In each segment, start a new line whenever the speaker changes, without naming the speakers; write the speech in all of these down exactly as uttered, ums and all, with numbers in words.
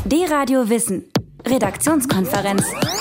D-Radio Wissen. Redaktionskonferenz.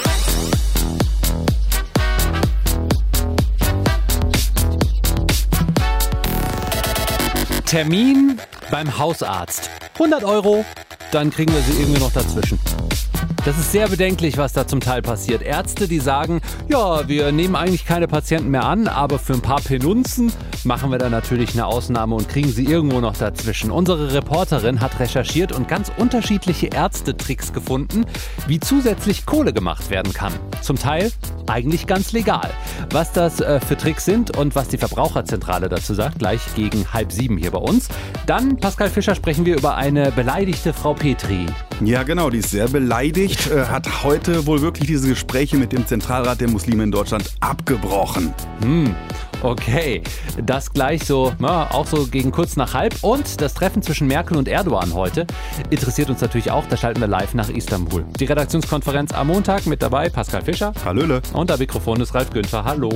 Termin beim Hausarzt. hundert Euro, dann kriegen wir sie irgendwie noch dazwischen. Das ist sehr bedenklich, was da zum Teil passiert. Ärzte, die sagen, ja, wir nehmen eigentlich keine Patienten mehr an, aber für ein paar Penunzen machen wir da natürlich eine Ausnahme und kriegen sie irgendwo noch dazwischen. Unsere Reporterin hat recherchiert und ganz unterschiedliche Ärztetricks gefunden, wie zusätzlich Kohle gemacht werden kann. Zum Teil eigentlich ganz legal. Was das äh, für Tricks sind und was die Verbraucherzentrale dazu sagt, gleich gegen halb sieben hier bei uns. Dann, Pascal Fischer, sprechen wir über eine beleidigte Frau Petri.
Ja, genau, die ist sehr beleidigt, äh, hat heute wohl wirklich diese Gespräche mit dem Zentralrat der Muslime in Deutschland abgebrochen.
Hm, okay. Das gleich so, na, auch so gegen kurz nach halb. Und das Treffen zwischen Merkel und Erdogan heute interessiert uns natürlich auch. Da schalten wir live nach Istanbul. Die Redaktionskonferenz am Montag, mit dabei Pascal Fischer.
Hallöle.
Und am Mikrofon ist Ralf Günther. Hallo.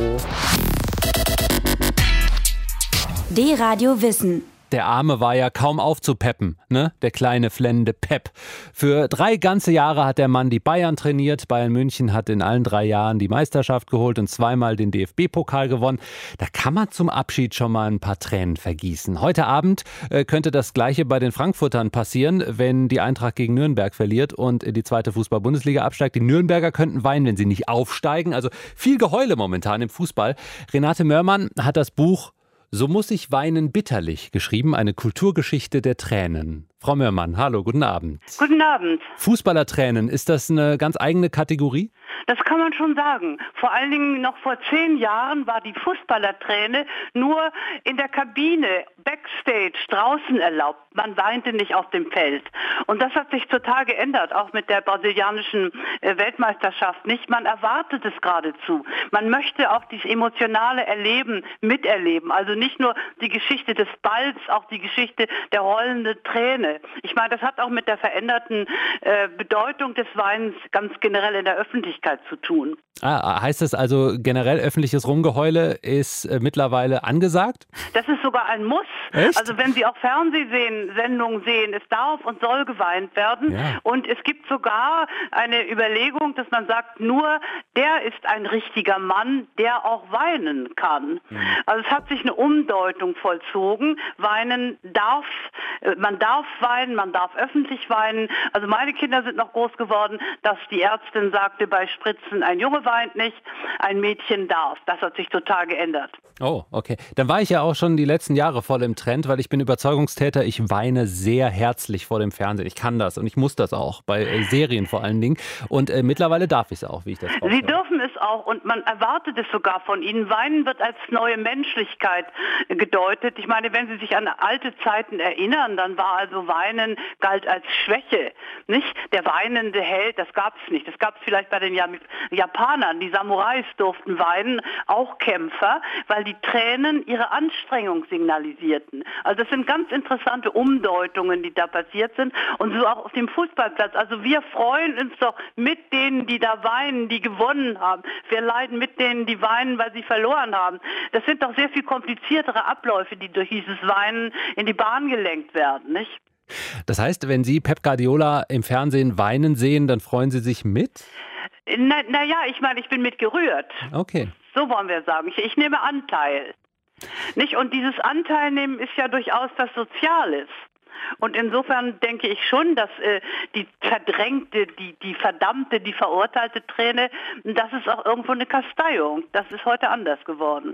D-Radio Wissen.
Der Arme war ja kaum aufzupeppen, ne? Der kleine flennende Pep. Für drei ganze Jahre hat der Mann die Bayern trainiert. Bayern München hat in allen drei Jahren die Meisterschaft geholt und zweimal den D F B-Pokal gewonnen. Da kann man zum Abschied schon mal ein paar Tränen vergießen. Heute Abend äh, könnte das Gleiche bei den Frankfurtern passieren, wenn die Eintracht gegen Nürnberg verliert und in die zweite Fußball-Bundesliga absteigt. Die Nürnberger könnten weinen, wenn sie nicht aufsteigen. Also viel Geheule momentan im Fußball. Renate Mörmann hat das Buch So muss ich weinen bitterlich geschrieben, eine Kulturgeschichte der Tränen. Frau Mörmann, hallo, guten Abend.
Guten Abend.
Fußballertränen, ist das eine ganz eigene Kategorie?
Das kann man schon sagen. Vor allen Dingen noch vor zehn Jahren war die Fußballerträne nur in der Kabine, Backstage, draußen erlaubt. Man weinte nicht auf dem Feld. Und das hat sich total geändert, auch mit der brasilianischen äh, Weltmeisterschaft nicht. Man erwartet es geradezu. Man möchte auch dieses emotionale Erleben miterleben. Also nicht nur die Geschichte des Balls, auch die Geschichte der rollenden Träne. Ich meine, das hat auch mit der veränderten äh, Bedeutung des Weinens ganz generell in der Öffentlichkeit zu tun.
Ah, heißt das also, generell öffentliches Rumgeheule ist äh, mittlerweile angesagt?
Das ist sogar ein Muss.
Echt?
Also wenn Sie auch Fernsehsendungen sehen, es darf und soll geweint werden.
Ja.
Und es gibt sogar eine Überlegung, dass man sagt, nur der ist ein richtiger Mann, der auch weinen kann. Mhm. Also es hat sich eine Umdeutung vollzogen. Weinen darf, man darf weinen, man darf öffentlich weinen. Also meine Kinder sind noch groß geworden, dass die Ärztin sagte, bei Spritzen ein Junge weint nicht, ein Mädchen darf. Das hat sich total geändert.
Oh, okay. Dann war ich ja auch schon die letzten Jahre voll im Trend, weil ich bin Überzeugungstäter. Ich weine sehr herzlich vor dem Fernsehen. Ich kann das und ich muss das auch, bei äh, Serien vor allen Dingen. Und äh, mittlerweile darf ich es auch, wie ich das raushöre.
Sie dürfen es auch und man erwartet es sogar von Ihnen. Weinen wird als neue Menschlichkeit gedeutet. Ich meine, wenn Sie sich an alte Zeiten erinnern, dann war also Weinen galt als Schwäche, nicht? Der weinende Held, das gab es nicht. Das gab es vielleicht bei den Japanern. Die Samurais durften weinen, auch Kämpfer, weil die Tränen ihre Anstrengung signalisierten. Also das sind ganz interessante Umdeutungen, die da passiert sind und so auch auf dem Fußballplatz. Also wir freuen uns doch mit denen, die da weinen, die gewonnen haben. Wir leiden mit denen, die weinen, weil sie verloren haben. Das sind doch sehr viel kompliziertere Abläufe, die durch dieses Weinen in die Bahn gelenkt werden, nicht?
Das heißt, wenn Sie Pep Guardiola im Fernsehen weinen sehen, dann freuen Sie sich mit?
Na, na ja, ich meine, ich bin mit gerührt.
Okay.
So wollen wir sagen. Ich, ich nehme Anteil. Nicht? Und dieses Anteilnehmen ist ja durchaus was Soziales. Und insofern denke ich schon, dass äh, die verdrängte, die, die verdammte, die verurteilte Träne, das ist auch irgendwo eine Kasteiung. Das ist heute anders geworden.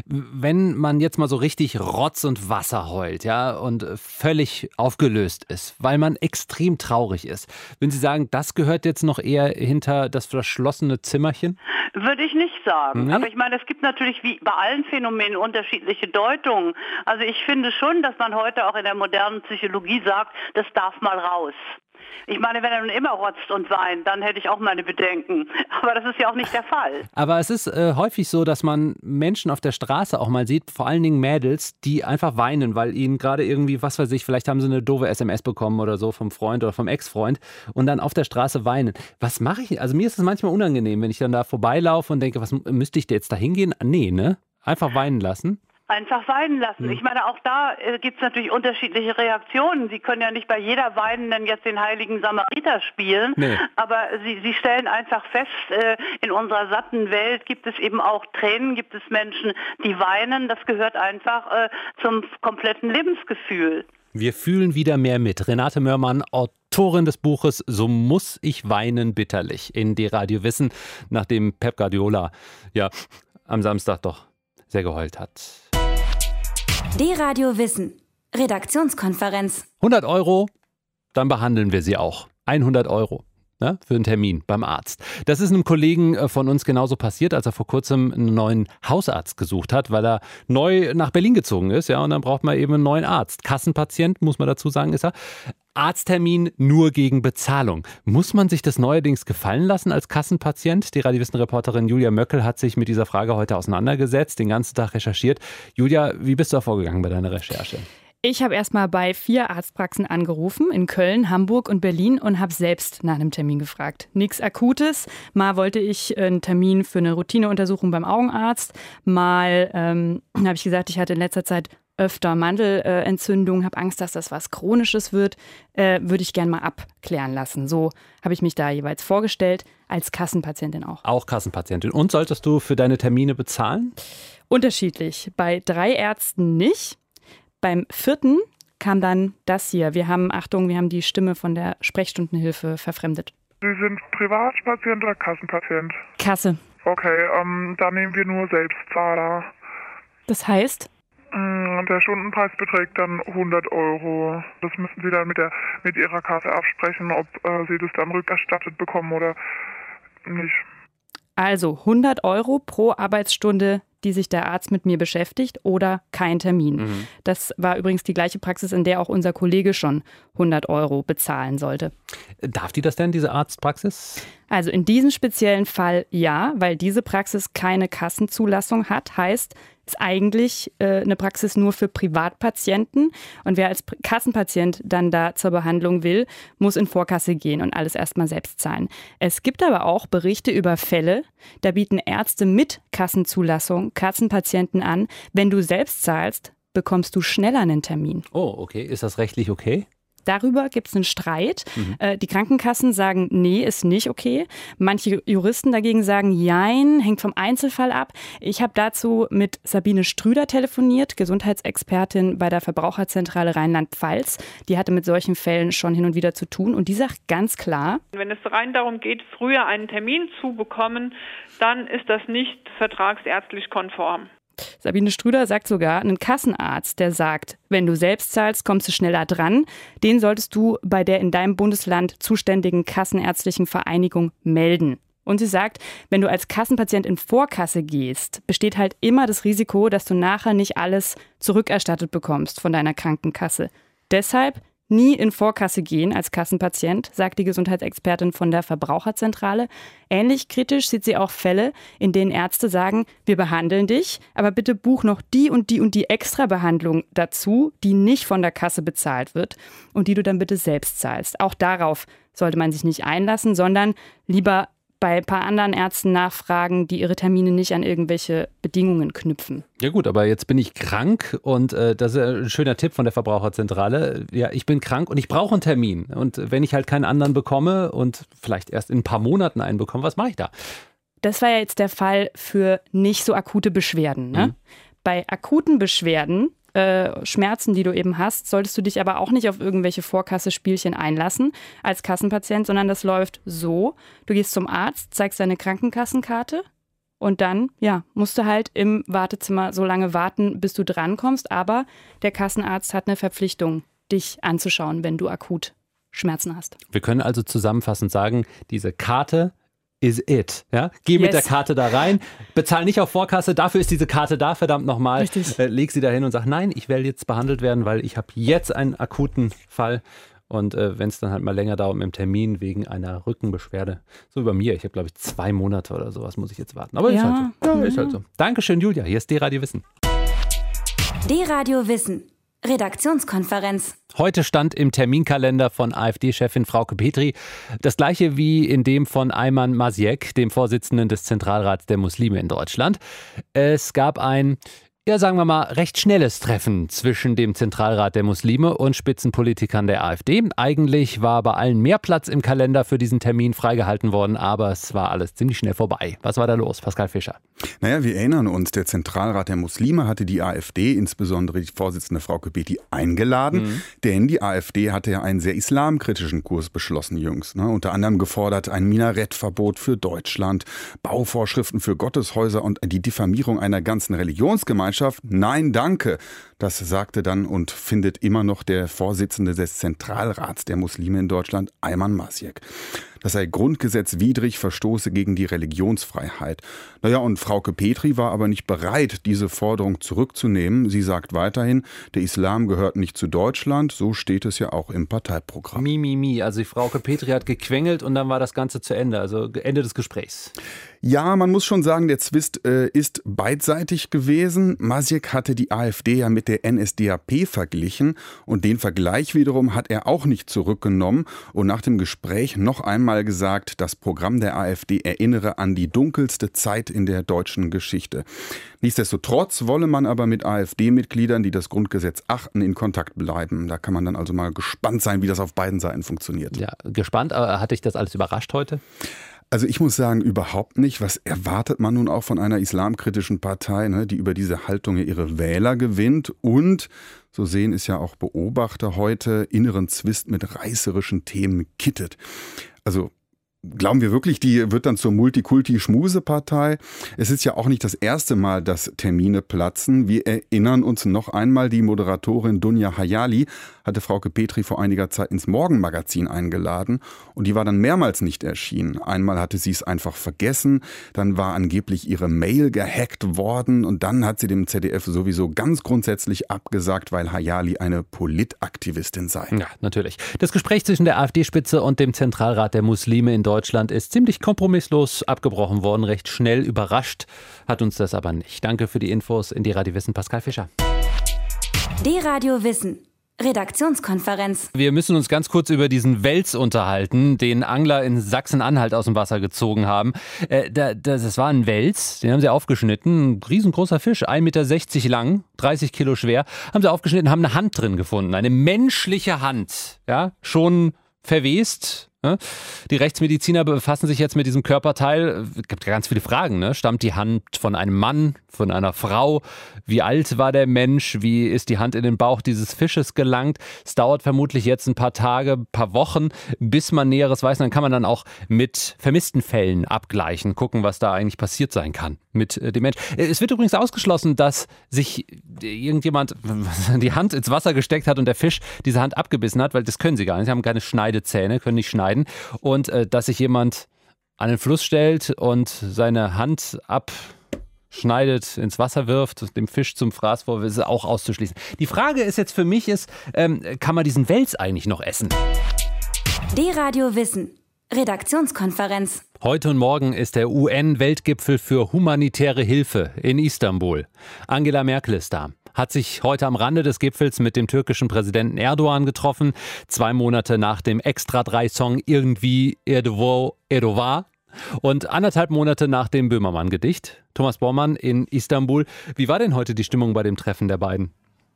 Wenn man jetzt mal so richtig Rotz und Wasser heult, ja, und völlig aufgelöst ist, weil man extrem traurig ist, würden Sie sagen, das gehört jetzt noch eher hinter das verschlossene Zimmerchen?
Würde ich nicht sagen.
Nee?
Aber ich meine, es gibt natürlich wie bei allen Phänomenen unterschiedliche Deutungen. Also ich finde schon, dass man heute auch in der modernen Psychologie sagt, das darf mal raus. Ich meine, wenn er nun immer rotzt und weint, dann hätte ich auch meine Bedenken. Aber das ist ja auch nicht der Fall.
Aber es ist äh, häufig so, dass man Menschen auf der Straße auch mal sieht, vor allen Dingen Mädels, die einfach weinen, weil ihnen gerade irgendwie, was weiß ich, vielleicht haben sie eine doofe S M S bekommen oder so vom Freund oder vom Ex-Freund und dann auf der Straße weinen. Was mache ich? Also mir ist es manchmal unangenehm, wenn ich dann da vorbeilaufe und denke, was müsste ich da jetzt da hingehen? Nee, ne? Einfach weinen lassen.
einfach weinen lassen.
Mhm.
Ich meine, auch da äh, gibt es natürlich unterschiedliche Reaktionen. Sie können ja nicht bei jeder Weinenden jetzt den heiligen Samariter spielen,
Nee.
aber sie, sie stellen einfach fest, äh, in unserer satten Welt gibt es eben auch Tränen, gibt es Menschen, die weinen. Das gehört einfach äh, zum kompletten Lebensgefühl.
Wir fühlen wieder mehr mit. Renate Mörmann, Autorin des Buches So muss ich weinen bitterlich in D-Radio Wissen, nachdem Pep Guardiola ja am Samstag doch sehr geheult hat.
D-Radio Wissen. Redaktionskonferenz.
hundert Euro, dann behandeln wir sie auch. hundert Euro. Ne, für einen Termin beim Arzt. Das ist einem Kollegen von uns genauso passiert, als er vor kurzem einen neuen Hausarzt gesucht hat, weil er neu nach Berlin gezogen ist. Ja, und dann braucht man eben einen neuen Arzt. Kassenpatient, muss man dazu sagen, ist er. Arzttermin nur gegen Bezahlung. Muss man sich das neuerdings gefallen lassen als Kassenpatient? Die Radiowissen-Reporterin Julia Möckel hat sich mit dieser Frage heute auseinandergesetzt, den ganzen Tag recherchiert. Julia, wie bist du da vorgegangen bei deiner Recherche?
Ich habe erstmal bei vier Arztpraxen angerufen, in Köln, Hamburg und Berlin und habe selbst nach einem Termin gefragt. Nichts Akutes. Mal wollte ich einen Termin für eine Routineuntersuchung beim Augenarzt. Mal ähm, habe ich gesagt, ich hatte in letzter Zeit öfter Mandelentzündung, habe Angst, dass das was Chronisches wird. Äh, würde ich gerne mal abklären lassen. So habe ich mich da jeweils vorgestellt, als Kassenpatientin auch.
Auch Kassenpatientin. Und solltest du für deine Termine bezahlen?
Unterschiedlich. Bei drei Ärzten nicht. Beim vierten kam dann das hier. Wir haben, Achtung, wir haben die Stimme von der Sprechstundenhilfe verfremdet.
Sie sind Privatpatient oder Kassenpatient?
Kasse.
Okay, ähm, da nehmen wir nur Selbstzahler.
Das heißt?
Der Stundenpreis beträgt dann hundert Euro. Das müssen Sie dann mit der mit Ihrer Kasse absprechen, ob äh, Sie das dann rückerstattet bekommen oder nicht.
Also hundert Euro pro Arbeitsstunde, die sich der Arzt mit mir beschäftigt, oder kein Termin. Mhm. Das war übrigens die gleiche Praxis, in der auch unser Kollege schon hundert Euro bezahlen sollte.
Darf die das denn, diese Arztpraxis?
Also in diesem speziellen Fall ja, weil diese Praxis keine Kassenzulassung hat, heißt, ist eigentlich äh, eine Praxis nur für Privatpatienten. Und wer als Kassenpatient dann da zur Behandlung will, muss in Vorkasse gehen und alles erstmal selbst zahlen. Es gibt aber auch Berichte über Fälle, da bieten Ärzte mit Kassenzulassung Kassenpatienten an. Wenn du selbst zahlst, bekommst du schneller einen Termin.
Oh, okay. Ist das rechtlich okay?
Darüber gibt es einen Streit.
Mhm.
Äh, die Krankenkassen sagen, nee, ist nicht okay. Manche Juristen dagegen sagen, jein, hängt vom Einzelfall ab. Ich habe dazu mit Sabine Strüder telefoniert, Gesundheitsexpertin bei der Verbraucherzentrale Rheinland-Pfalz. Die hatte mit solchen Fällen schon hin und wieder zu tun. Und die sagt ganz klar:
Wenn es rein darum geht, früher einen Termin zu bekommen, dann ist das nicht vertragsärztlich konform.
Sabine Strüder sagt sogar, ein Kassenarzt, der sagt, wenn du selbst zahlst, kommst du schneller dran, den solltest du bei der in deinem Bundesland zuständigen kassenärztlichen Vereinigung melden. Und sie sagt, wenn du als Kassenpatient in Vorkasse gehst, besteht halt immer das Risiko, dass du nachher nicht alles zurückerstattet bekommst von deiner Krankenkasse. Deshalb nie in Vorkasse gehen als Kassenpatient, sagt die Gesundheitsexpertin von der Verbraucherzentrale. Ähnlich kritisch sieht sie auch Fälle, in denen Ärzte sagen, wir behandeln dich, aber bitte buch noch die und die und die Extrabehandlung dazu, die nicht von der Kasse bezahlt wird und die du dann bitte selbst zahlst. Auch darauf sollte man sich nicht einlassen, sondern lieber bei ein paar anderen Ärzten nachfragen, die ihre Termine nicht an irgendwelche Bedingungen knüpfen.
Ja gut, aber jetzt bin ich krank und äh, das ist ein schöner Tipp von der Verbraucherzentrale. Ja, ich bin krank und ich brauche einen Termin. Und wenn ich halt keinen anderen bekomme und vielleicht erst in ein paar Monaten einen bekomme, was mache ich da?
Das war ja jetzt der Fall für nicht so akute Beschwerden. Ne? Mhm. Bei akuten Beschwerden, Äh, Schmerzen, die du eben hast, solltest du dich aber auch nicht auf irgendwelche Vorkasse-Spielchen einlassen als Kassenpatient, sondern das läuft so: Du gehst zum Arzt, zeigst deine Krankenkassenkarte und dann, ja, musst du halt im Wartezimmer so lange warten, bis du drankommst, aber der Kassenarzt hat eine Verpflichtung, dich anzuschauen, wenn du akut Schmerzen hast.
Wir können also zusammenfassend sagen, diese Karte is it. Ja? Geh
yes.
mit der Karte da rein, bezahl nicht auf Vorkasse, dafür ist diese Karte da, verdammt nochmal. Äh, leg sie da hin und sag, nein, ich will jetzt behandelt werden, weil ich habe jetzt einen akuten Fall. Und äh, wenn es dann halt mal länger dauert mit dem Termin wegen einer Rückenbeschwerde, so wie bei mir, ich habe glaube ich zwei Monate oder sowas, muss ich jetzt warten. Aber
ja.
ist halt so. Ja, ist halt so. Dankeschön, Julia. Hier ist D-Radio Wissen.
D-Radio Wissen. Redaktionskonferenz.
Heute stand im Terminkalender von AfD-Chefin Frauke Petry das gleiche wie in dem von Ayman Masiek, dem Vorsitzenden des Zentralrats der Muslime in Deutschland. Es gab ein ja, sagen wir mal, recht schnelles Treffen zwischen dem Zentralrat der Muslime und Spitzenpolitikern der AfD. Eigentlich war bei allen mehr Platz im Kalender für diesen Termin freigehalten worden, aber es war alles ziemlich schnell vorbei. Was war da los, Pascal Fischer?
Naja, wir erinnern uns, der Zentralrat der Muslime hatte die AfD, insbesondere die Vorsitzende Frauke Petri, eingeladen, mhm. denn die AfD hatte ja einen sehr islamkritischen Kurs beschlossen jüngst. Ne? Unter anderem gefordert ein Minarettverbot für Deutschland, Bauvorschriften für Gotteshäuser und die Diffamierung einer ganzen Religionsgemeinschaft. Nein, danke. Das sagte dann und findet immer noch der Vorsitzende des Zentralrats der Muslime in Deutschland, Ayman Masiek. Das sei grundgesetzwidrig, verstoße gegen die Religionsfreiheit. Naja, und Frauke Petri war aber nicht bereit, diese Forderung zurückzunehmen. Sie sagt weiterhin, der Islam gehört nicht zu Deutschland, so steht es ja auch im Parteiprogramm.
Mi, mi, mi. Also die Frauke Petri hat gequengelt und dann war das Ganze zu Ende, also Ende des Gesprächs.
Ja, man muss schon sagen, der Zwist äh, ist beidseitig gewesen. Masiek hatte die AfD ja mit der N S D A P verglichen und den Vergleich wiederum hat er auch nicht zurückgenommen und nach dem Gespräch noch einmal gesagt, das Programm der AfD erinnere an die dunkelste Zeit in der deutschen Geschichte. Nichtsdestotrotz wolle man aber mit AfD-Mitgliedern, die das Grundgesetz achten, in Kontakt bleiben. Da kann man dann also mal gespannt sein, wie das auf beiden Seiten funktioniert.
Ja, gespannt, aber hat dich das alles überrascht heute?
Also ich muss sagen, überhaupt nicht. Was erwartet man nun auch von einer islamkritischen Partei, ne, die über diese Haltung ihre Wähler gewinnt und, so sehen es ja auch Beobachter heute, inneren Zwist mit reißerischen Themen kittet. Also glauben wir wirklich, die wird dann zur Multikulti-Schmuse-Partei? Es ist ja auch nicht das erste Mal, dass Termine platzen. Wir erinnern uns noch einmal, die Moderatorin Dunja Hayali hatte Frauke Petri vor einiger Zeit ins Morgenmagazin eingeladen und die war dann mehrmals nicht erschienen. Einmal hatte sie es einfach vergessen, dann war angeblich ihre Mail gehackt worden und dann hat sie dem Z D F sowieso ganz grundsätzlich abgesagt, weil Hayali eine Politaktivistin sei.
Ja, natürlich. Das Gespräch zwischen der AfD-Spitze und dem Zentralrat der Muslime in Deutschland ist ziemlich kompromisslos abgebrochen worden, recht schnell. Überrascht hat uns das aber nicht. Danke für die Infos in D-Radio Wissen, Pascal Fischer.
D-Radio Wissen. Redaktionskonferenz.
Wir müssen uns ganz kurz über diesen Wels unterhalten, den Angler in Sachsen-Anhalt aus dem Wasser gezogen haben. Äh, da, das war ein Wels, den haben sie aufgeschnitten, ein riesengroßer Fisch, ein Meter sechzig lang, dreißig Kilo schwer, haben sie aufgeschnitten, haben eine Hand drin gefunden, eine menschliche Hand, ja, schon verwest. Die Rechtsmediziner befassen sich jetzt mit diesem Körperteil. Es gibt ganz viele Fragen. Ne? Stammt die Hand von einem Mann, von einer Frau? Wie alt war der Mensch? Wie ist die Hand in den Bauch dieses Fisches gelangt? Es dauert vermutlich jetzt ein paar Tage, ein paar Wochen, bis man Näheres weiß. Dann kann man dann auch mit vermissten Fällen abgleichen, gucken, was da eigentlich passiert sein kann mit dem Mensch. Es wird übrigens ausgeschlossen, dass sich irgendjemand die Hand ins Wasser gesteckt hat und der Fisch diese Hand abgebissen hat, weil das können sie gar nicht. Sie haben keine Schneidezähne, können nicht schneiden. Und äh, dass sich jemand an den Fluss stellt und seine Hand abschneidet, ins Wasser wirft, dem Fisch zum Fraß vor, ist auch auszuschließen. Die Frage ist jetzt für mich, ist, ähm, kann man diesen Wels eigentlich noch essen?
D-Radio Wissen. Redaktionskonferenz.
Heute und morgen ist der U N-Weltgipfel für humanitäre Hilfe in Istanbul. Angela Merkel ist da. Hat sich heute am Rande des Gipfels mit dem türkischen Präsidenten Erdogan getroffen. Zwei Monate nach dem Extra drei Song Irgendwie Erdovo Erdovar. Und anderthalb Monate nach dem Böhmermann-Gedicht. Thomas Bormann in Istanbul. Wie war denn heute die Stimmung bei dem Treffen der beiden?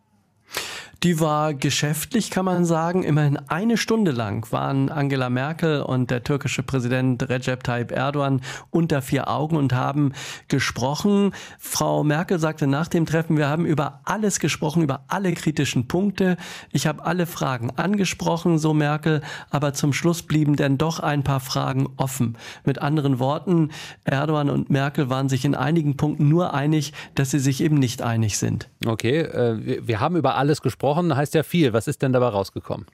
Die war geschäftlich, kann man sagen. Immerhin eine Stunde lang waren Angela Merkel und der türkische Präsident Recep Tayyip Erdogan unter vier Augen und haben gesprochen. Frau Merkel sagte nach dem Treffen, wir haben über alles gesprochen, über alle kritischen Punkte. Ich habe alle Fragen angesprochen, so Merkel, aber zum Schluss blieben dann doch ein paar Fragen offen. Mit anderen Worten, Erdogan und Merkel waren sich in einigen Punkten nur einig, dass sie sich eben nicht einig sind.
Okay, äh, wir, wir haben über alles gesprochen. Heißt ja viel. Was ist denn dabei rausgekommen?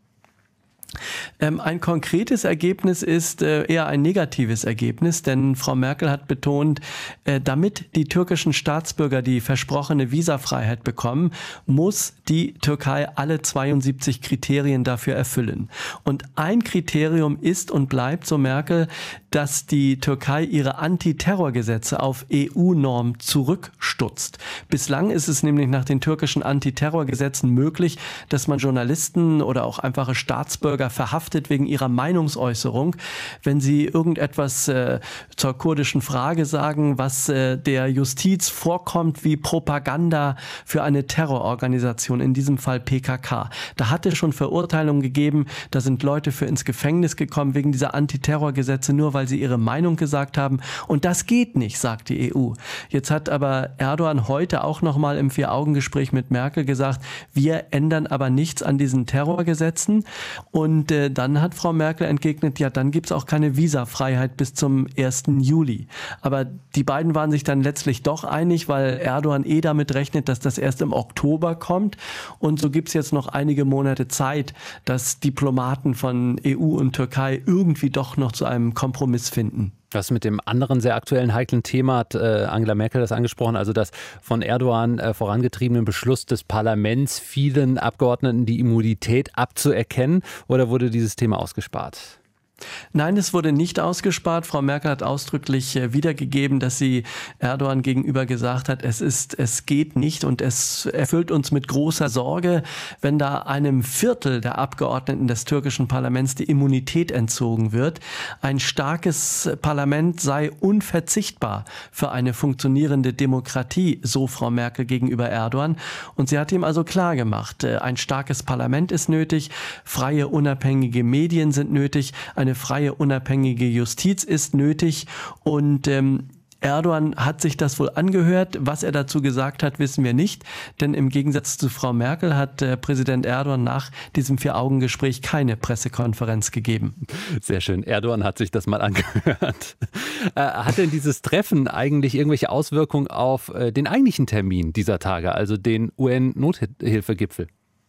Ähm, ein konkretes Ergebnis ist äh, eher ein negatives Ergebnis, denn Frau Merkel hat betont, äh, damit die türkischen Staatsbürger die versprochene Visafreiheit bekommen, muss die Türkei alle zweiundsiebzig Kriterien dafür erfüllen. Und ein Kriterium ist und bleibt, so Merkel, dass die Türkei ihre Antiterrorgesetze auf E U-Norm zurückstutzt. Bislang ist es nämlich nach den türkischen Antiterrorgesetzen möglich, dass man Journalisten oder auch einfache Staatsbürger verhaftet wegen ihrer Meinungsäußerung, wenn sie irgendetwas äh, zur kurdischen Frage sagen, was äh, der Justiz vorkommt wie Propaganda für eine Terrororganisation, in diesem Fall P K K. Da hat es schon Verurteilungen gegeben, da sind Leute für ins Gefängnis gekommen wegen dieser Antiterrorgesetze, nur weil sie ihre Meinung gesagt haben. Und das geht nicht, sagt die E U. Jetzt hat aber Erdogan heute auch nochmal im Vier-Augen-Gespräch mit Merkel gesagt, wir ändern aber nichts an diesen Terrorgesetzen. Und äh, dann hat Frau Merkel entgegnet, ja, dann gibt es auch keine Visafreiheit bis zum ersten Juli. Aber die beiden waren sich dann letztlich doch einig, weil Erdogan eh damit rechnet, dass das erst im Oktober kommt. Und so gibt es jetzt noch einige Monate Zeit, dass Diplomaten von E U und Türkei irgendwie doch noch zu einem Kompromiss finden.
Was mit dem anderen sehr aktuellen heiklen Thema hat äh, Angela Merkel das angesprochen, also das von Erdogan äh, vorangetriebenen Beschluss des Parlaments, vielen Abgeordneten die Immunität abzuerkennen, oder wurde dieses Thema ausgespart?
Nein, es wurde nicht ausgespart. Frau Merkel hat ausdrücklich wiedergegeben, dass sie Erdogan gegenüber gesagt hat, es ist, es geht nicht und es erfüllt uns mit großer Sorge, wenn da einem Viertel der Abgeordneten des türkischen Parlaments die Immunität entzogen wird. Ein starkes Parlament sei unverzichtbar für eine funktionierende Demokratie, so Frau Merkel gegenüber Erdogan. Und sie hat ihm also klar gemacht, ein starkes Parlament ist nötig, freie, unabhängige Medien sind nötig, eine freie, unabhängige Justiz ist nötig und ähm, Erdogan hat sich das wohl angehört. Was er dazu gesagt hat, wissen wir nicht. Denn im Gegensatz zu Frau Merkel hat äh, Präsident Erdogan nach diesem Vier-Augen-Gespräch keine Pressekonferenz gegeben.
Sehr schön. Erdogan hat sich das mal angehört. Äh, hat denn dieses Treffen eigentlich irgendwelche Auswirkungen auf äh, den eigentlichen Termin dieser Tage, also den U N-Nothilfegipfel?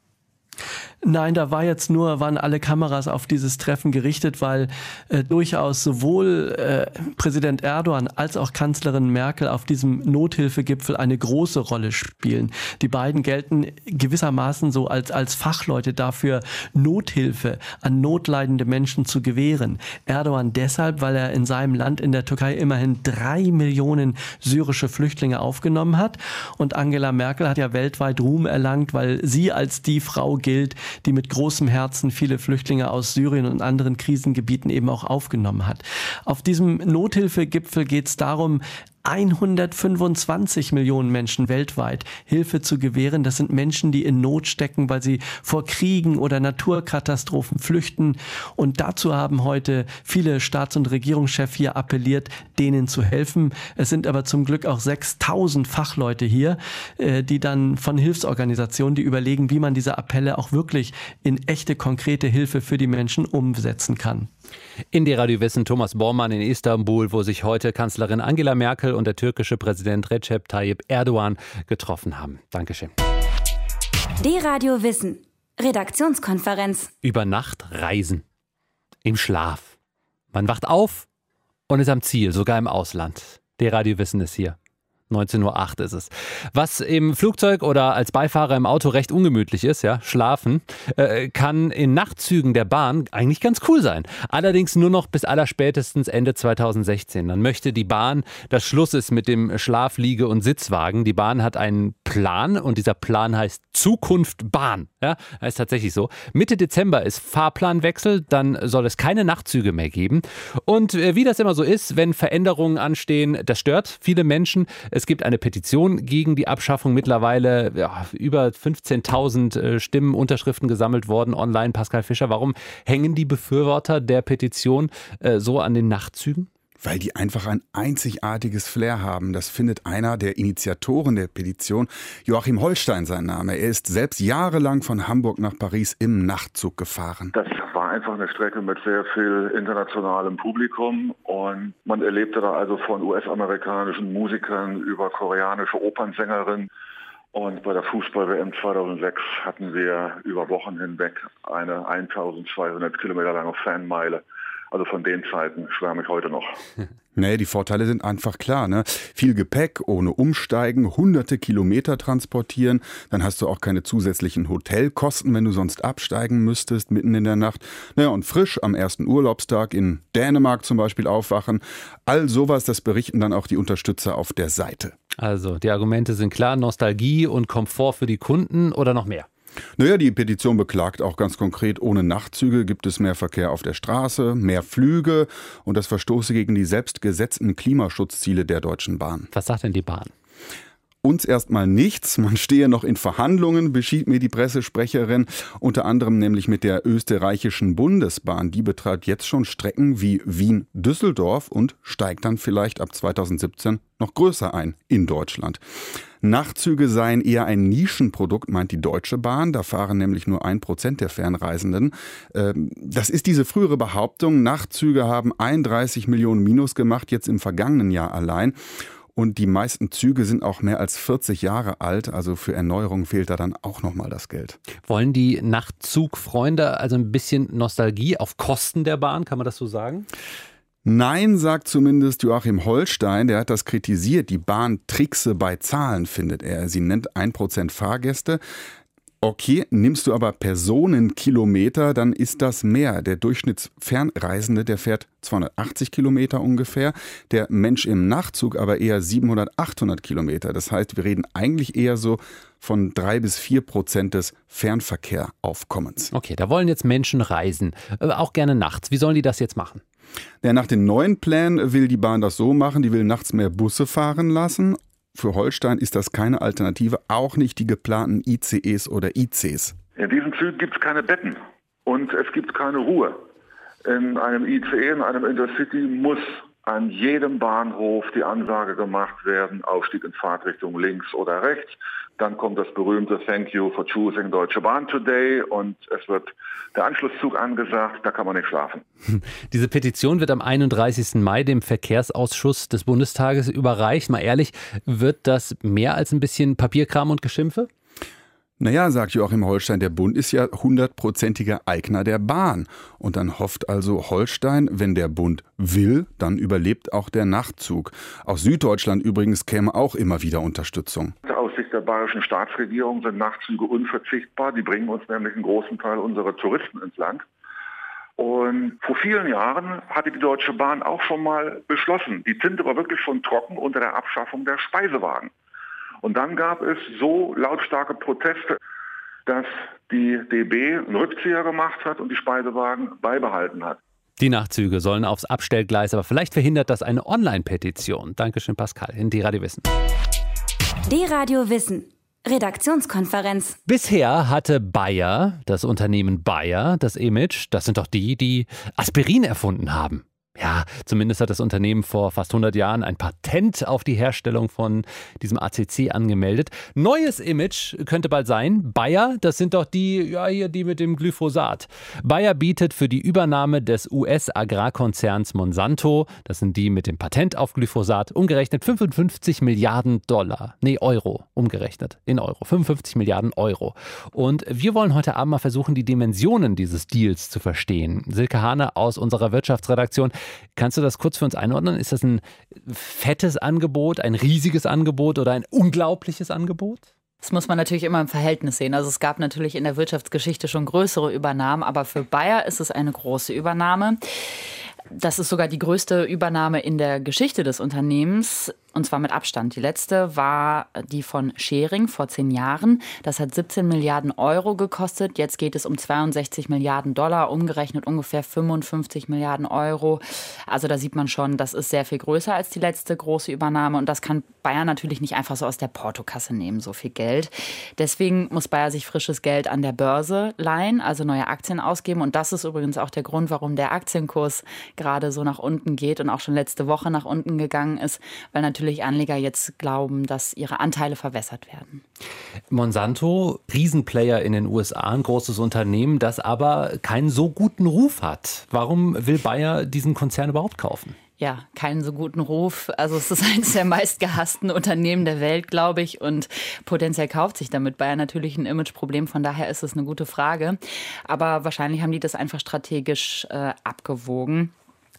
Nein, da war jetzt nur, waren alle Kameras auf dieses Treffen gerichtet, weil äh, durchaus sowohl äh, Präsident Erdogan als auch Kanzlerin Merkel auf diesem Nothilfegipfel eine große Rolle spielen. Die beiden gelten gewissermaßen so als, als Fachleute dafür, Nothilfe an notleidende Menschen zu gewähren. Erdogan deshalb, weil er in seinem Land in der Türkei immerhin drei Millionen syrische Flüchtlinge aufgenommen hat. Und Angela Merkel hat ja weltweit Ruhm erlangt, weil sie als die Frau gilt, die mit großem Herzen viele Flüchtlinge aus Syrien und anderen Krisengebieten eben auch aufgenommen hat. Auf diesem Nothilfegipfel geht es darum, hundertfünfundzwanzig Millionen Menschen weltweit Hilfe zu gewähren. Das sind Menschen, die in Not stecken, weil sie vor Kriegen oder Naturkatastrophen flüchten. Und dazu haben heute viele Staats- und Regierungschefs hier appelliert, denen zu helfen. Es sind aber zum Glück auch sechstausend Fachleute hier, die dann von Hilfsorganisationen, die überlegen, wie man diese Appelle auch wirklich in echte, konkrete Hilfe für die Menschen umsetzen kann.
In D-Radio Wissen Thomas Bormann in Istanbul, wo sich heute Kanzlerin Angela Merkel und der türkische Präsident Recep Tayyip Erdogan getroffen haben. Dankeschön.
D-Radio Wissen. Redaktionskonferenz.
Über Nacht reisen. Im Schlaf. Man wacht auf und ist am Ziel, sogar im Ausland. D-Radio Wissen ist hier. neunzehn Uhr acht ist es. Was im Flugzeug oder als Beifahrer im Auto recht ungemütlich ist, ja, schlafen, äh, kann in Nachtzügen der Bahn eigentlich ganz cool sein. Allerdings nur noch bis allerspätestens Ende zweitausendsechzehn. Dann möchte die Bahn, dass Schluss ist mit dem Schlaf-, Liege- und Sitzwagen. Die Bahn hat einen Plan und dieser Plan heißt Zukunft Bahn. Ja, heißt tatsächlich so. Mitte Dezember ist Fahrplanwechsel, dann soll es keine Nachtzüge mehr geben. Und äh, wie das immer so ist, wenn Veränderungen anstehen, das stört viele Menschen. Es gibt eine Petition gegen die Abschaffung, mittlerweile ja, über fünfzehntausend äh, Stimmen, Unterschriften gesammelt worden online. Pascal Fischer, warum hängen die Befürworter der Petition äh, so an den Nachtzügen?
Weil die einfach ein einzigartiges Flair haben. Das findet einer der Initiatoren der Petition, Joachim Holstein sein Name. Er ist selbst jahrelang von Hamburg nach Paris im Nachtzug gefahren.
Das war einfach eine Strecke mit sehr viel internationalem Publikum und man erlebte da also von U S-amerikanischen Musikern über koreanische Opernsängerinnen. Und bei der Fußball-W M zweitausendsechs hatten wir über Wochen hinweg eine eintausendzweihundert Kilometer lange Fanmeile. Also von den Zeiten schwärme ich heute noch.
Nee, die Vorteile sind einfach klar, ne? Viel Gepäck, ohne Umsteigen, hunderte Kilometer transportieren. Dann hast du auch keine zusätzlichen Hotelkosten, wenn du sonst absteigen müsstest mitten in der Nacht. Naja, und frisch am ersten Urlaubstag in Dänemark zum Beispiel aufwachen. All sowas, das berichten dann auch die Unterstützer auf der Seite.
Also, die Argumente sind klar, Nostalgie und Komfort für die Kunden oder noch mehr?
Naja, die Petition beklagt auch ganz konkret, ohne Nachtzüge gibt es mehr Verkehr auf der Straße, mehr Flüge und das verstoße gegen die selbst gesetzten Klimaschutzziele der Deutschen Bahn.
Was sagt denn die Bahn?
Uns erstmal nichts, man stehe noch in Verhandlungen, beschied mir die Pressesprecherin, unter anderem nämlich mit der österreichischen Bundesbahn. Die betreibt jetzt schon Strecken wie Wien-Düsseldorf und steigt dann vielleicht ab zweitausendsiebzehn noch größer ein in Deutschland. Nachtzüge seien eher ein Nischenprodukt, meint die Deutsche Bahn. Da fahren nämlich nur ein Prozent der Fernreisenden. Das ist diese frühere Behauptung. Nachtzüge haben einunddreißig Millionen Minus gemacht, jetzt im vergangenen Jahr allein. Und die meisten Züge sind auch mehr als vierzig Jahre alt. Also für Erneuerung fehlt da dann auch nochmal das Geld.
Wollen die Nachtzugfreunde also ein bisschen Nostalgie auf Kosten der Bahn? Kann man das so sagen?
Nein, sagt zumindest Joachim Holstein, der hat das kritisiert. Die Bahn trickse bei Zahlen, findet er. Sie nennt ein Prozent Fahrgäste. Okay, nimmst du aber Personenkilometer, dann ist das mehr. Der Durchschnittsfernreisende, der fährt zweihundertachtzig Kilometer ungefähr. Der Mensch im Nachtzug aber eher siebenhundert, achthundert Kilometer. Das heißt, wir reden eigentlich eher so von drei bis vier Prozent des Fernverkehraufkommens.
Okay, da wollen jetzt Menschen reisen, auch gerne nachts. Wie sollen die das jetzt machen?
Ja, nach den neuen Plänen will die Bahn das so machen, die will nachts mehr Busse fahren lassen. Für Holstein ist das keine Alternative, auch nicht die geplanten I C Es oder I Cs.
In diesen Zügen gibt es keine Betten und es gibt keine Ruhe. In einem I C E, in einem Intercity muss an jedem Bahnhof die Ansage gemacht werden, Aufstieg in Fahrtrichtung links oder rechts. Dann kommt das berühmte Thank you for choosing Deutsche Bahn today und es wird der Anschlusszug angesagt, da kann man nicht schlafen.
Diese Petition wird am einunddreißigsten Mai dem Verkehrsausschuss des Bundestages überreicht. Mal ehrlich, wird das mehr als ein bisschen Papierkram und Geschimpfe?
Naja, sagt Joachim Holstein, der Bund ist ja hundertprozentiger Eigner der Bahn. Und dann hofft also Holstein, wenn der Bund will, dann überlebt auch der Nachtzug. Aus Süddeutschland übrigens käme auch immer wieder Unterstützung.
Aus Sicht der bayerischen Staatsregierung sind Nachtzüge unverzichtbar. Die bringen uns nämlich einen großen Teil unserer Touristen ins Land. Und vor vielen Jahren hatte die Deutsche Bahn auch schon mal beschlossen. Die Tinte war wirklich schon trocken unter der Abschaffung der Speisewagen. Und dann gab es so lautstarke Proteste, dass die D B einen Rückzieher gemacht hat und die Speisewagen beibehalten hat.
Die Nachtzüge sollen aufs Abstellgleis, aber vielleicht verhindert das eine Online-Petition. Dankeschön, Pascal, in D-Radio Wissen.
D-Radio Wissen. Redaktionskonferenz.
Bisher hatte Bayer, das Unternehmen Bayer, das Image, das sind doch die, die Aspirin erfunden haben. Ja, zumindest hat das Unternehmen vor fast hundert Jahren ein Patent auf die Herstellung von diesem A C C angemeldet. Neues Image könnte bald sein. Bayer, das sind doch die, ja hier die mit dem Glyphosat. Bayer bietet für die Übernahme des U S-Agrarkonzerns Monsanto, das sind die mit dem Patent auf Glyphosat, umgerechnet fünfundfünfzig Milliarden Dollar. Nee, Euro, umgerechnet in Euro. fünfundfünfzig Milliarden Euro. Und wir wollen heute Abend mal versuchen, die Dimensionen dieses Deals zu verstehen. Silke Hane aus unserer Wirtschaftsredaktion. Kannst du das kurz für uns einordnen? Ist das ein fettes Angebot, ein riesiges Angebot oder ein unglaubliches Angebot?
Das muss man natürlich immer im Verhältnis sehen. Also es gab natürlich in der Wirtschaftsgeschichte schon größere Übernahmen, aber für Bayer ist es eine große Übernahme. Das ist sogar die größte Übernahme in der Geschichte des Unternehmens. Und zwar mit Abstand. Die letzte war die von Schering vor zehn Jahren. Das hat siebzehn Milliarden Euro gekostet. Jetzt geht es um zweiundsechzig Milliarden Dollar, umgerechnet ungefähr fünfundfünfzig Milliarden Euro. Also da sieht man schon, das ist sehr viel größer als die letzte große Übernahme. Und das kann Bayer natürlich nicht einfach so aus der Portokasse nehmen, so viel Geld. Deswegen muss Bayer sich frisches Geld an der Börse leihen, also neue Aktien ausgeben. Und das ist übrigens auch der Grund, warum der Aktienkurs gerade so nach unten geht und auch schon letzte Woche nach unten gegangen ist, weil natürlich Anleger jetzt glauben, dass ihre Anteile verwässert werden.
Monsanto, Riesenplayer in den U S A, ein großes Unternehmen, das aber keinen so guten Ruf hat. Warum will Bayer diesen Konzern überhaupt kaufen?
Ja, keinen so guten Ruf. Also es ist eines der meistgehassten Unternehmen der Welt, glaube ich. Und potenziell kauft sich damit Bayer natürlich ein Imageproblem. Von daher ist es eine gute Frage. Aber wahrscheinlich haben die das einfach strategisch äh, abgewogen.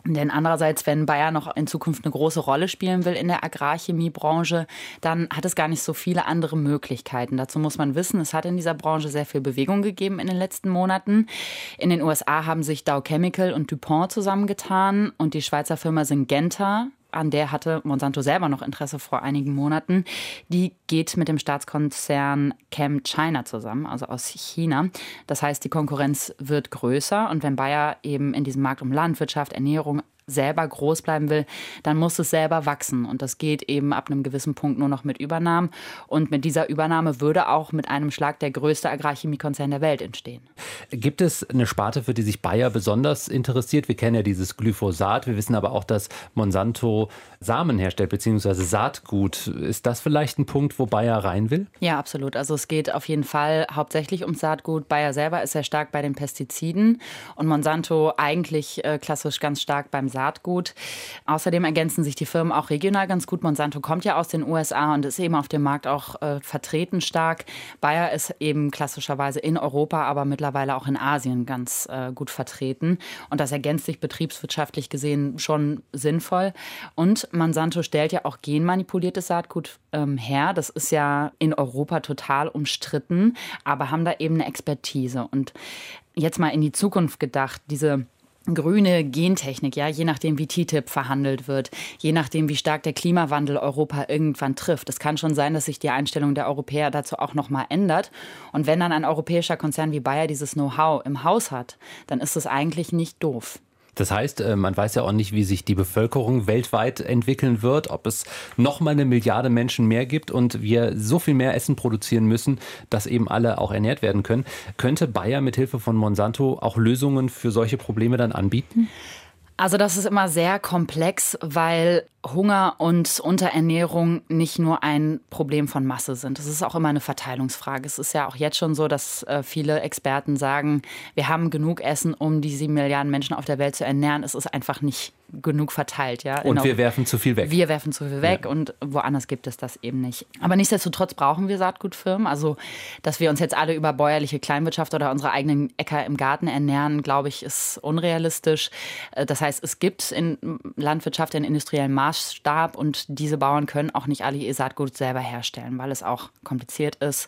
Denn andererseits, wenn Bayer noch in Zukunft eine große Rolle spielen will in der Agrarchemiebranche, dann hat es gar nicht so viele andere Möglichkeiten. Dazu muss man wissen, es hat in dieser Branche sehr viel Bewegung gegeben in den letzten Monaten. In den U S A haben sich Dow Chemical und DuPont zusammengetan und die Schweizer Firma Syngenta, an der hatte Monsanto selber noch Interesse vor einigen Monaten, die geht mit dem Staatskonzern ChemChina zusammen, also aus China. Das heißt, die Konkurrenz wird größer und wenn Bayer eben in diesem Markt um Landwirtschaft, Ernährung selber groß bleiben will, dann muss es selber wachsen. Und das geht eben ab einem gewissen Punkt nur noch mit Übernahmen. Und mit dieser Übernahme würde auch mit einem Schlag der größte Agrarchemiekonzern der Welt entstehen.
Gibt es eine Sparte, für die sich Bayer besonders interessiert? Wir kennen ja dieses Glyphosat. Wir wissen aber auch, dass Monsanto Samen herstellt, beziehungsweise Saatgut. Ist das vielleicht ein Punkt, wo Bayer rein will?
Ja, absolut. Also es geht auf jeden Fall hauptsächlich ums Saatgut. Bayer selber ist sehr stark bei den Pestiziden und Monsanto eigentlich äh, klassisch ganz stark beim Saatgut. Außerdem ergänzen sich die Firmen auch regional ganz gut. Monsanto kommt ja aus den U S A und ist eben auf dem Markt auch äh, vertreten stark. Bayer ist eben klassischerweise in Europa, aber mittlerweile auch in Asien ganz äh, gut vertreten. Und das ergänzt sich betriebswirtschaftlich gesehen schon sinnvoll. Und Monsanto stellt ja auch genmanipuliertes Saatgut ähm, her. Das ist ja in Europa total umstritten, aber haben da eben eine Expertise. Und jetzt mal in die Zukunft gedacht, diese grüne Gentechnik, ja, je nachdem, wie T T I P verhandelt wird, je nachdem, wie stark der Klimawandel Europa irgendwann trifft. Es kann schon sein, dass sich die Einstellung der Europäer dazu auch noch mal ändert. Und wenn dann ein europäischer Konzern wie Bayer dieses Know-how im Haus hat, dann ist es eigentlich nicht doof.
Das heißt, man weiß ja auch nicht, wie sich die Bevölkerung weltweit entwickeln wird, ob es noch mal eine Milliarde Menschen mehr gibt und wir so viel mehr Essen produzieren müssen, dass eben alle auch ernährt werden können. Könnte Bayer mit Hilfe von Monsanto auch Lösungen für solche Probleme dann anbieten?
Also das ist immer sehr komplex, weil Hunger und Unterernährung nicht nur ein Problem von Masse sind. Es ist auch immer eine Verteilungsfrage. Es ist ja auch jetzt schon so, dass äh, viele Experten sagen, wir haben genug Essen, um die sieben Milliarden Menschen auf der Welt zu ernähren. Es ist einfach nicht genug verteilt. Ja?
Und wir werfen zu viel weg.
Wir werfen zu viel weg ja. Und woanders gibt es das eben nicht. Aber nichtsdestotrotz brauchen wir Saatgutfirmen. Also, dass wir uns jetzt alle über bäuerliche Kleinwirtschaft oder unsere eigenen Äcker im Garten ernähren, glaube ich, ist unrealistisch. Das heißt, es gibt in Landwirtschaft einen industriellen Maßstab und diese Bauern können auch nicht alle ihr Saatgut selber herstellen, weil es auch kompliziert ist.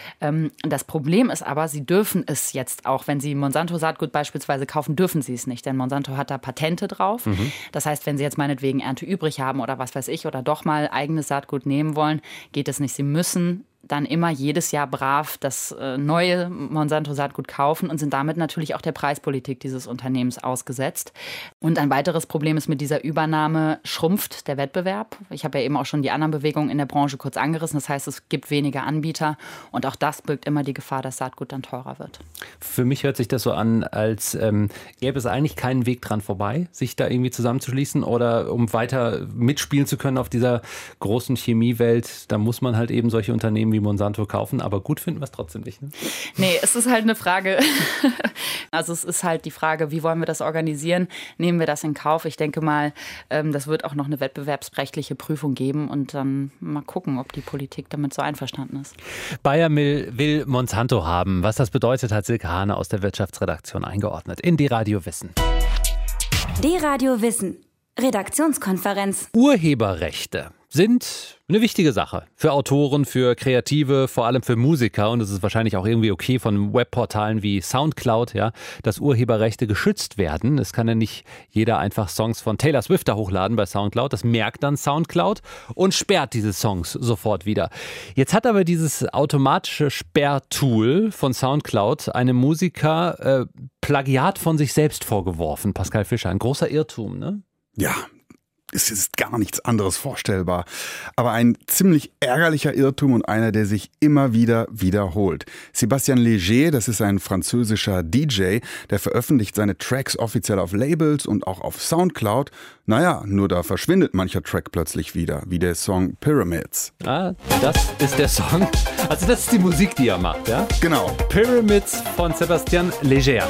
Das Problem ist aber, sie dürfen es jetzt auch, wenn sie Monsanto-Saatgut beispielsweise kaufen, dürfen sie es nicht, denn Monsanto hat da Patente drauf. Mhm. Das heißt, wenn sie jetzt meinetwegen Ernte übrig haben oder was weiß ich oder doch mal eigenes Saatgut nehmen wollen, geht es nicht. Sie müssen dann immer jedes Jahr brav das äh, neue Monsanto-Saatgut kaufen und sind damit natürlich auch der Preispolitik dieses Unternehmens ausgesetzt. Und ein weiteres Problem ist, mit dieser Übernahme schrumpft der Wettbewerb. Ich habe ja eben auch schon die anderen Bewegungen in der Branche kurz angerissen. Das heißt, es gibt weniger Anbieter und auch das birgt immer die Gefahr, dass Saatgut dann teurer wird.
Für mich hört sich das so an, als ähm, gäbe es eigentlich keinen Weg dran vorbei, sich da irgendwie zusammenzuschließen oder um weiter mitspielen zu können auf dieser großen Chemiewelt, da muss man halt eben solche Unternehmen wie Monsanto kaufen, aber gut finden wir es trotzdem nicht. Ne?
Nee, es ist halt eine Frage. Also es ist halt die Frage, wie wollen wir das organisieren? Nehmen wir das in Kauf? Ich denke mal, das wird auch noch eine wettbewerbsrechtliche Prüfung geben und dann mal gucken, ob die Politik damit so einverstanden ist.
Bayer will, will Monsanto haben. Was das bedeutet, hat Silke Hane aus der Wirtschaftsredaktion eingeordnet in D-Radio Wissen.
D-Radio Wissen. Redaktionskonferenz.
Urheberrechte sind eine wichtige Sache. Für Autoren, für Kreative, vor allem für Musiker. Und es ist wahrscheinlich auch irgendwie okay von Webportalen wie Soundcloud, ja, dass Urheberrechte geschützt werden. Es kann ja nicht jeder einfach Songs von Taylor Swift da hochladen bei Soundcloud. Das merkt dann Soundcloud und sperrt diese Songs sofort wieder. Jetzt hat aber dieses automatische Sperrtool von Soundcloud einem Musiker äh, Plagiat von sich selbst vorgeworfen. Pascal Fischer, ein großer Irrtum, ne?
Ja. Es ist gar nichts anderes vorstellbar. Aber ein ziemlich ärgerlicher Irrtum und einer, der sich immer wieder wiederholt. Sébastien Léger, das ist ein französischer D J, der veröffentlicht seine Tracks offiziell auf Labels und auch auf Soundcloud. Naja, nur da verschwindet mancher Track plötzlich wieder, wie der Song Pyramids.
Ah, das ist der Song. Also das ist die Musik, die er macht, ja?
Genau.
Pyramids von Sébastien Léger.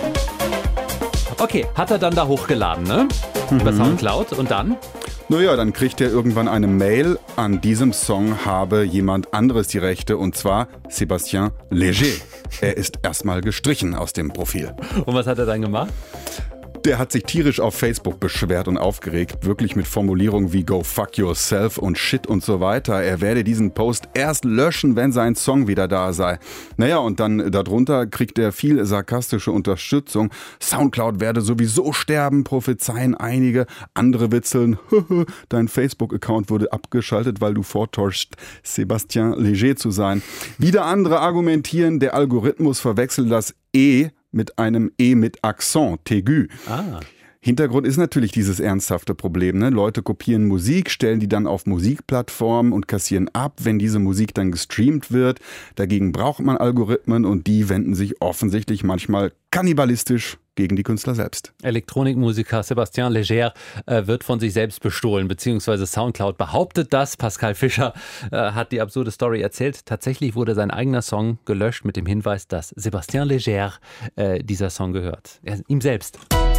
Okay, hat er dann da hochgeladen, ne? Mhm. Über Soundcloud und dann?
Naja, dann kriegt er irgendwann eine Mail, an diesem Song habe jemand anderes die Rechte und zwar Sébastien Léger. Er ist erstmal gestrichen aus dem Profil.
Und was hat er dann gemacht?
Der hat sich tierisch auf Facebook beschwert und aufgeregt, wirklich mit Formulierungen wie go fuck yourself und shit und so weiter. Er werde diesen Post erst löschen, wenn sein Song wieder da sei. Naja, und dann darunter kriegt er viel sarkastische Unterstützung. Soundcloud werde sowieso sterben, prophezeien einige. Andere witzeln, dein Facebook-Account wurde abgeschaltet, weil du vortäuschst, Sébastien Léger zu sein. Wieder andere argumentieren, der Algorithmus verwechselt das E mit einem E mit Akzent, Taigu. Ah. Hintergrund ist natürlich dieses ernsthafte Problem. Ne? Leute kopieren Musik, stellen die dann auf Musikplattformen und kassieren ab, wenn diese Musik dann gestreamt wird. Dagegen braucht man Algorithmen und die wenden sich offensichtlich manchmal kannibalistisch gegen die Künstler selbst.
Elektronikmusiker Sébastien Léger äh, wird von sich selbst bestohlen, beziehungsweise Soundcloud behauptet das. Pascal Fischer äh, hat die absurde Story erzählt. Tatsächlich wurde sein eigener Song gelöscht mit dem Hinweis, dass Sébastien Léger äh, dieser Song gehört. Er, ihm selbst.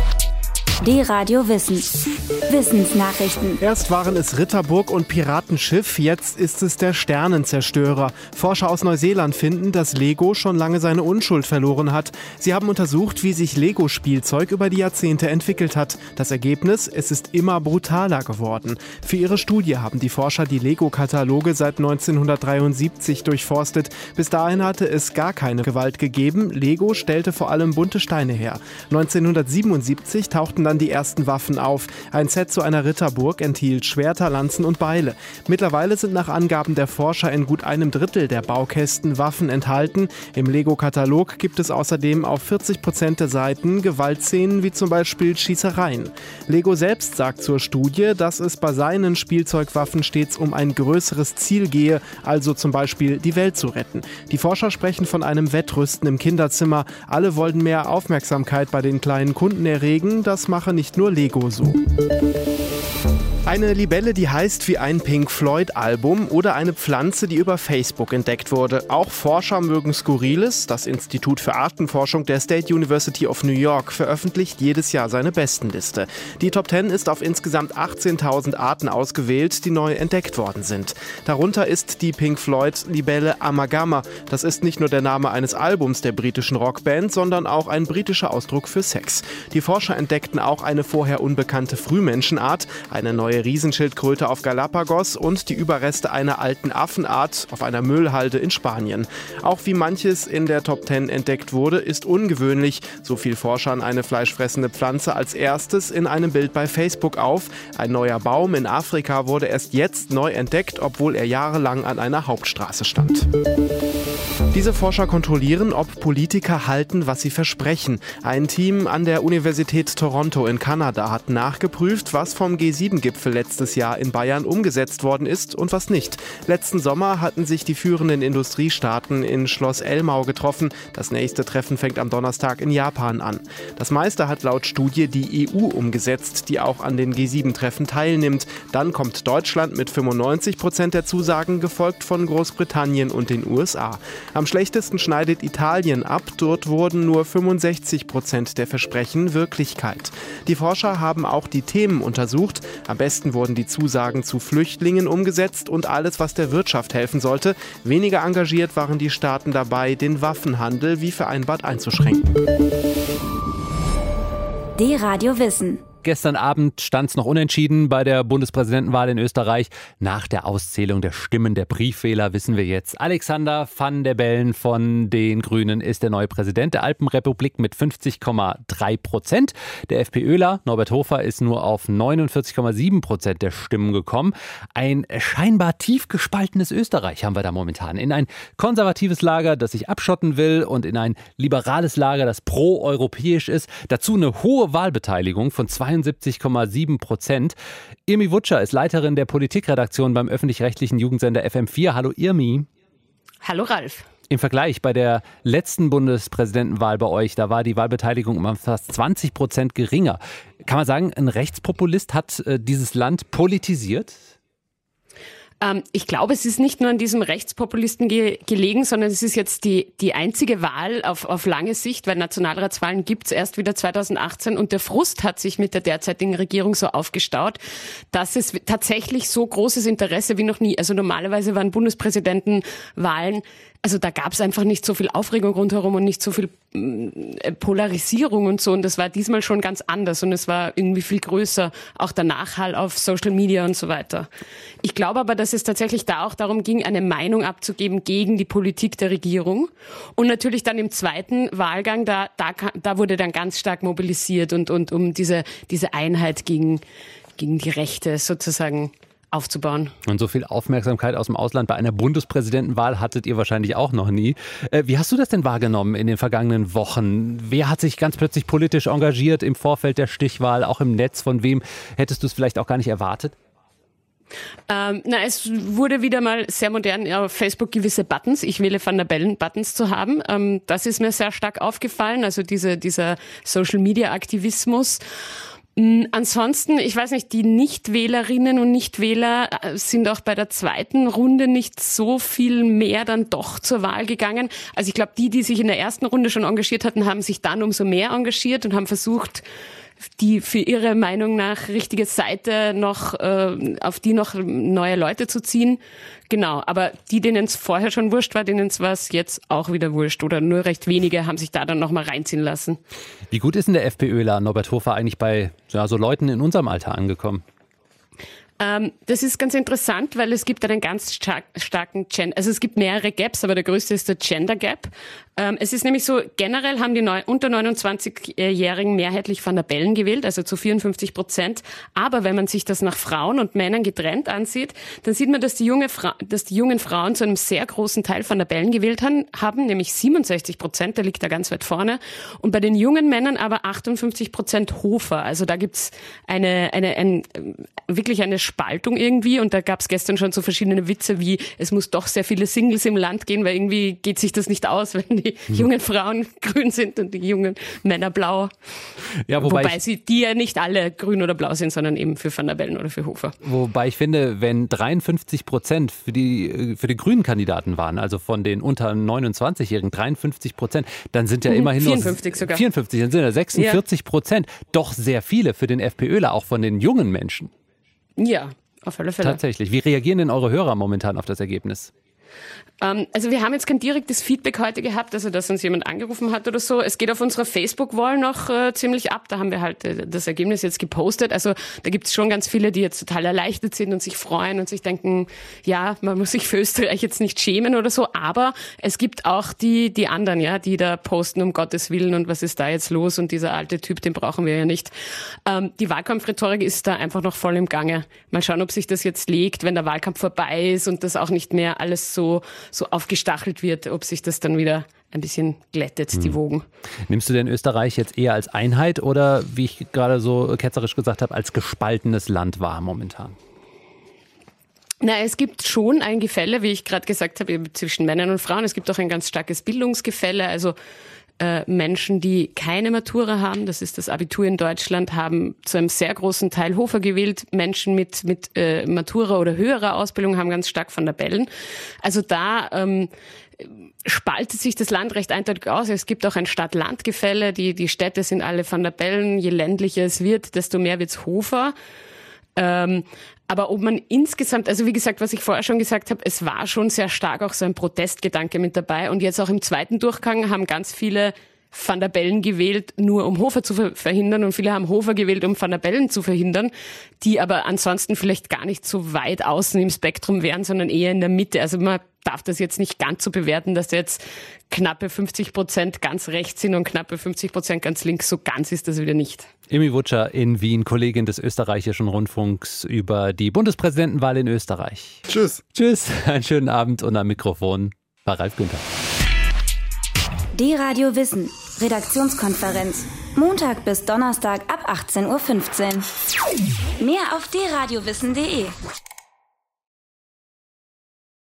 D-Radio Wissen. Wissensnachrichten.
Erst waren es Ritterburg und Piratenschiff, jetzt ist es der Sternenzerstörer. Forscher aus Neuseeland finden, dass Lego schon lange seine Unschuld verloren hat. Sie haben untersucht, wie sich Lego-Spielzeug über die Jahrzehnte entwickelt hat. Das Ergebnis, es ist immer brutaler geworden. Für ihre Studie haben die Forscher die Lego-Kataloge seit neunzehnhundertdreiundsiebzig durchforstet. Bis dahin hatte es gar keine Gewalt gegeben. Lego stellte vor allem bunte Steine her. neunzehnhundertsiebenundsiebzig tauchten dann die ersten Waffen auf. Ein Set zu einer Ritterburg enthielt Schwerter, Lanzen und Beile. Mittlerweile sind nach Angaben der Forscher in gut einem Drittel der Baukästen Waffen enthalten. Im Lego-Katalog gibt es außerdem auf vierzig Prozent der Seiten Gewaltszenen wie zum Beispiel Schießereien. Lego selbst sagt zur Studie, dass es bei seinen Spielzeugwaffen stets um ein größeres Ziel gehe, also zum Beispiel die Welt zu retten. Die Forscher sprechen von einem Wettrüsten im Kinderzimmer. Alle wollen mehr Aufmerksamkeit bei den kleinen Kunden erregen. Das mache nicht nur Lego so. Eine Libelle, die heißt wie ein Pink Floyd-Album oder eine Pflanze, die über Facebook entdeckt wurde. Auch Forscher mögen Skurriles. Das Institut für Artenforschung der State University of New York veröffentlicht jedes Jahr seine Bestenliste. Die Top zehn ist auf insgesamt achtzehntausend Arten ausgewählt, die neu entdeckt worden sind. Darunter ist die Pink Floyd-Libelle Amagama. Das ist nicht nur der Name eines Albums der britischen Rockband, sondern auch ein britischer Ausdruck für Sex. Die Forscher entdeckten auch eine vorher unbekannte Frühmenschenart, eine neue Riesenschildkröte auf Galapagos und die Überreste einer alten Affenart auf einer Müllhalde in Spanien. Auch wie manches in der Top zehn entdeckt wurde, ist ungewöhnlich. So fiel Forschern eine fleischfressende Pflanze als erstes in einem Bild bei Facebook auf. Ein neuer Baum in Afrika wurde erst jetzt neu entdeckt, obwohl er jahrelang an einer Hauptstraße stand. Diese Forscher kontrollieren, ob Politiker halten, was sie versprechen. Ein Team an der Universität Toronto in Kanada hat nachgeprüft, was vom G sieben Gipfel letztes Jahr in Bayern umgesetzt worden ist und was nicht. Letzten Sommer hatten sich die führenden Industriestaaten in Schloss Elmau getroffen. Das nächste Treffen fängt am Donnerstag in Japan an. Das meiste hat laut Studie die E U umgesetzt, die auch an den G sieben Treffen teilnimmt. Dann kommt Deutschland mit fünfundneunzig Prozent der Zusagen, gefolgt von Großbritannien und den U S A. Am schlechtesten schneidet Italien ab. Dort wurden nur fünfundsechzig Prozent der Versprechen Wirklichkeit. Die Forscher haben auch die Themen untersucht. Am besten wurden die Zusagen zu Flüchtlingen umgesetzt und alles, was der Wirtschaft helfen sollte. Weniger engagiert waren die Staaten dabei, den Waffenhandel wie vereinbart einzuschränken.
D-Radio Wissen.
Gestern Abend stand es noch unentschieden bei der Bundespräsidentenwahl in Österreich. Nach der Auszählung der Stimmen der Briefwähler wissen wir jetzt, Alexander Van der Bellen von den Grünen ist der neue Präsident der Alpenrepublik mit fünfzig Komma drei Prozent. Der FPÖler Norbert Hofer ist nur auf neunundvierzig Komma sieben Prozent der Stimmen gekommen. Ein scheinbar tief gespaltenes Österreich haben wir da momentan. In ein konservatives Lager, das sich abschotten will, und in ein liberales Lager, das pro-europäisch ist. Dazu eine hohe Wahlbeteiligung von zweiundsiebzig Komma sieben Prozent. Irmi Wutscher ist Leiterin der Politikredaktion beim öffentlich-rechtlichen Jugendsender F M vier. Hallo Irmi.
Hallo Ralf.
Im Vergleich bei der letzten Bundespräsidentenwahl bei euch, da war die Wahlbeteiligung um fast zwanzig Prozent geringer. Kann man sagen, ein Rechtspopulist hat äh, dieses Land politisiert?
Ich glaube, es ist nicht nur an diesem Rechtspopulisten ge- gelegen, sondern es ist jetzt die, die einzige Wahl auf, auf lange Sicht, weil Nationalratswahlen gibt's erst wieder zweitausendachtzehn und der Frust hat sich mit der derzeitigen Regierung so aufgestaut, dass es tatsächlich so großes Interesse wie noch nie. Also normalerweise waren Bundespräsidentenwahlen also da gab es einfach nicht so viel Aufregung rundherum und nicht so viel Polarisierung und so. Und das war diesmal schon ganz anders und es war irgendwie viel größer, auch der Nachhall auf Social Media und so weiter. Ich glaube aber, dass es tatsächlich da auch darum ging, eine Meinung abzugeben gegen die Politik der Regierung. Und natürlich dann im zweiten Wahlgang, da, da, da wurde dann ganz stark mobilisiert und, und um diese, diese Einheit gegen, gegen die Rechte sozusagen aufzubauen.
Und so viel Aufmerksamkeit aus dem Ausland bei einer Bundespräsidentenwahl hattet ihr wahrscheinlich auch noch nie. Wie hast du das denn wahrgenommen in den vergangenen Wochen? Wer hat sich ganz plötzlich politisch engagiert im Vorfeld der Stichwahl, auch im Netz? Von wem hättest du es vielleicht auch gar nicht erwartet?
Ähm, na, es wurde wieder mal sehr modern auf Facebook gewisse Buttons, ich wähle Van der Bellen Buttons zu haben. Ähm, das ist mir sehr stark aufgefallen, also diese, dieser Social-Media-Aktivismus. Ansonsten, ich weiß nicht, die Nichtwählerinnen und Nichtwähler sind auch bei der zweiten Runde nicht so viel mehr dann doch zur Wahl gegangen. Also ich glaube, die, die sich in der ersten Runde schon engagiert hatten, haben sich dann umso mehr engagiert und haben versucht, die für ihre Meinung nach richtige Seite noch, äh, auf die noch neue Leute zu ziehen. Genau, aber die, denen es vorher schon wurscht war, denen war es jetzt auch wieder wurscht. Oder nur recht wenige haben sich da dann noch mal reinziehen lassen.
Wie gut ist denn der FPÖler Norbert Hofer eigentlich bei ja, so Leuten in unserem Alter angekommen?
Ähm, das ist ganz interessant, weil es gibt einen ganz stark, starken Gender, also es gibt mehrere Gaps, aber der größte ist der Gender Gap. Ähm, es ist nämlich so, generell haben die neu, unter neunundzwanzigjährigen mehrheitlich Van der Bellen gewählt, also zu vierundfünfzig Prozent. Aber wenn man sich das nach Frauen und Männern getrennt ansieht, dann sieht man, dass die, junge Fra- dass die jungen Frauen zu einem sehr großen Teil Van der Bellen gewählt haben, haben, nämlich siebenundsechzig Prozent, der liegt da ganz weit vorne. Und bei den jungen Männern aber achtundfünfzig Prozent Hofer. Also da gibt's eine, eine, ein, wirklich eine Spaltung irgendwie. Und da gab's gestern schon so verschiedene Witze wie, es muss doch sehr viele Singles im Land gehen, weil irgendwie geht sich das nicht aus, wenn die hm. jungen Frauen grün sind und die jungen Männer blau. Ja, wobei wobei ich, sie die ja nicht alle grün oder blau sind, sondern eben für Van der Bellen oder für Hofer.
Wobei ich finde, wenn dreiundfünfzig Prozent für die, für die grünen Kandidaten waren, also von den unter neunundzwanzigjährigen dreiundfünfzig Prozent, dann sind ja immerhin
vierundfünfzig sogar.
vierundfünfzig, dann sind ja sechsundvierzig Prozent. Ja. Doch sehr viele für den FPÖler, auch von den jungen Menschen.
Ja, auf alle Fälle.
Tatsächlich. Wie reagieren denn eure Hörer momentan auf das Ergebnis?
Also wir haben jetzt kein direktes Feedback heute gehabt, also dass uns jemand angerufen hat oder so. Es geht auf unserer Facebook-Wall noch äh, ziemlich ab. Da haben wir halt äh, das Ergebnis jetzt gepostet. Also da gibt es schon ganz viele, die jetzt total erleichtert sind und sich freuen und sich denken, ja, man muss sich für Österreich jetzt nicht schämen oder so. Aber es gibt auch die die anderen, ja, die da posten, um Gottes Willen und was ist da jetzt los und dieser alte Typ, den brauchen wir ja nicht. Ähm, die Wahlkampfrhetorik ist da einfach noch voll im Gange. Mal schauen, ob sich das jetzt legt, wenn der Wahlkampf vorbei ist und das auch nicht mehr alles so so aufgestachelt wird, ob sich das dann wieder ein bisschen glättet, hm. die Wogen.
Nimmst du denn Österreich jetzt eher als Einheit oder, wie ich gerade so ketzerisch gesagt habe, als gespaltenes Land wahr momentan?
Na, es gibt schon ein Gefälle, wie ich gerade gesagt habe, zwischen Männern und Frauen. Es gibt auch ein ganz starkes Bildungsgefälle, also äh, Menschen, die keine Matura haben, das ist das Abitur in Deutschland, haben zu einem sehr großen Teil Hofer gewählt. Menschen mit mit äh, Matura oder höherer Ausbildung haben ganz stark Van der Bellen. Also da ähm, spaltet sich das Land recht eindeutig aus. Es gibt auch ein Stadt-Land-Gefälle. Die die Städte sind alle Van der Bellen. Je ländlicher es wird, desto mehr wird's Hofer. Ähm, aber ob man insgesamt, also wie gesagt, was ich vorher schon gesagt habe, es war schon sehr stark auch so ein Protestgedanke mit dabei. Und jetzt auch im zweiten Durchgang haben ganz viele Van der Bellen gewählt, nur um Hofer zu verhindern. Und viele haben Hofer gewählt, um Van der Bellen zu verhindern, die aber ansonsten vielleicht gar nicht so weit außen im Spektrum wären, sondern eher in der Mitte. Also man darf das jetzt nicht ganz so bewerten, dass jetzt knappe fünfzig Prozent ganz rechts sind und knappe fünfzig Prozent ganz links. So ganz ist das wieder nicht.
Imi Wutscher in Wien, Kollegin des österreichischen Rundfunks über die Bundespräsidentenwahl in Österreich.
Tschüss.
Tschüss, einen schönen Abend und am Mikrofon war Ralf Günther.
D-Radio Wissen, Redaktionskonferenz. Montag bis Donnerstag ab achtzehn Uhr fünfzehn. Mehr auf d radio wissen punkt de.